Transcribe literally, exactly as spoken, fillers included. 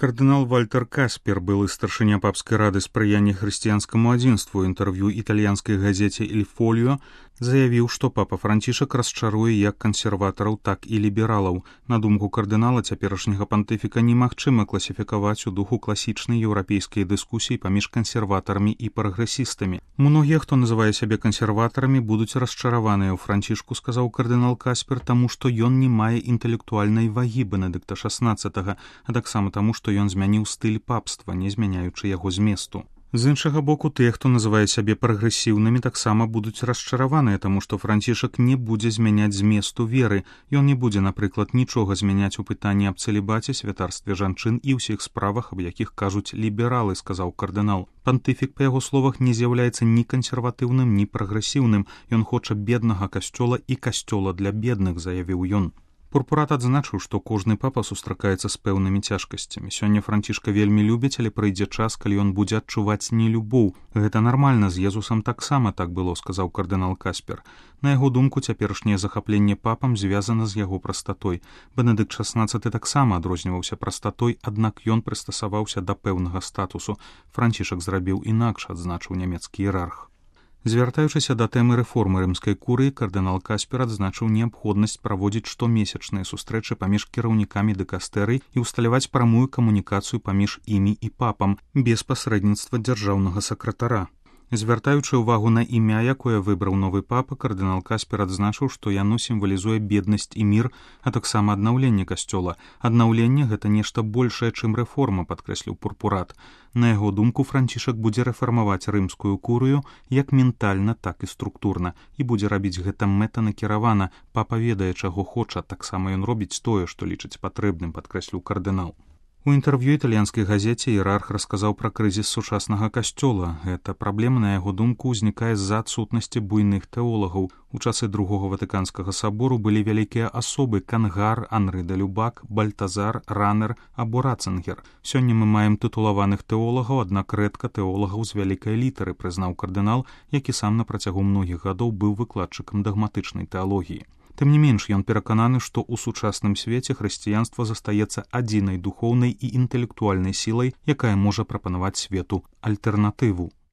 Кардынал Вальтер Каспер, былы старшыня папскай рады спрыяння хрысціянскаму адзінству, інтэрв'ю італьянскай газеце «Иль Фолио», заявіў, што папа Францішак расчаруе як кансерватараў, так і лібералаў. На думку кардынала, цяперашняга пантыфіка немагчыма класіфікаваць у духу класічнай еўрапейскай дыскусіі паміж кансерватарамі і прагрэсістамі. Многія, хто называе сябе кансерватарамі, будуць расчараваныя ў Францішку, сказаў кардынал Каспер, таму што ён не мае інтэлектуальнай вагі Бенедыкта шаснаццатага, а таксама таму, што ён змяніў стыль папства, не змяняючы яго зместу. З іншага боку, тыя, хто называе сябе прагрэсіўнымі, таксама будуць расчараваныя, таму што Францішак не будзе змяняць зместу веры. Ён не будзе, напрыклад, нічога змяняць у пытанні аб цэлібаце, святарстве жанчын і ўсіх справах, аб якіх кажуць лібералы, сказаў кардынал. Пантыфік, па яго словах, не з'яўляецца ні кансерватыўным, ні прагрэсіўным. Ён хоча беднага касцёла і касцёла для бедных, заявіў ён. Пурпурат адзначыў, што кожны папа сустракаецца з пэўнымі цяжкасцямі. Сёння Францішка вельмі любяць, але прыйдзе час, калі ён будзе адчуваць нелюбоў. Гэта нармальна, з Езусам таксама так было, сказаў кардынал Каспер. На яго думку, цяперашняе захапленне папам звязана з яго прастатой. Бенедыкт шаснаццаты таксама адрозніваўся прастатой, аднак ён прыстасаваўся да пэўнага статусу. Францішак зрабіў інакш, адзначыў нямецкі іерарх. Звяртаючыся да тэмы рэформы рымскай курыі, кардынал Каспер адзначыў неабходнасць праводзіць штомесячныя сустрэчы паміж кіраўнікамі дыкастэрый і ўсталяваць прамую камунікацыю паміж імі і папам без пасрэдніцтва дзяржаўнага сакратара. Звяртаючы ўвагу на імя, якое выбраў новы папа, кардынал Каспер адзначыў, што яно сімвалізуе беднасць і мір, а таксама аднаўленне касцёла. Аднаўленне — гэта нешта большае, чым рэформа, падкрэсліў Пурпурат. На яго думку, Францішак будзе рэфармаваць рымскую курыю як ментальна, так і структурна, і будзе рабіць гэта мэтанакіравана. Папа ведае, чаго хоча, таксама ён робіць тое, што лічыць патрэбным, падкрэсліў кардынал. У інтэрв'ю італьянскай газеце іерарх расказаў пра крызіс сучаснага касцёла. Гэта праблема, на яго думку, узнікае з-за адсутнасці буйных тэолагаў. У часы другога ватыканскага сабору былі вялікія асобы: Кангар, Анры де Любак, Бальтазар, Ранер або Рацынгер. Сёння мы маем тытулаваных тэолагаў, аднак рэдка тэолагаў з вялікай літары, прызнаў кардынал, які сам на працягу многіх гадоў быў выкладчыкам дагматычнай тэалогіі. Тым не менш, ён перакананы, што ў сучасным свеце хрысціянства застаецца адзінай духоўнай і інтэлектуальнай сілай, якая можа прапанаваць свету альтэрнатыву.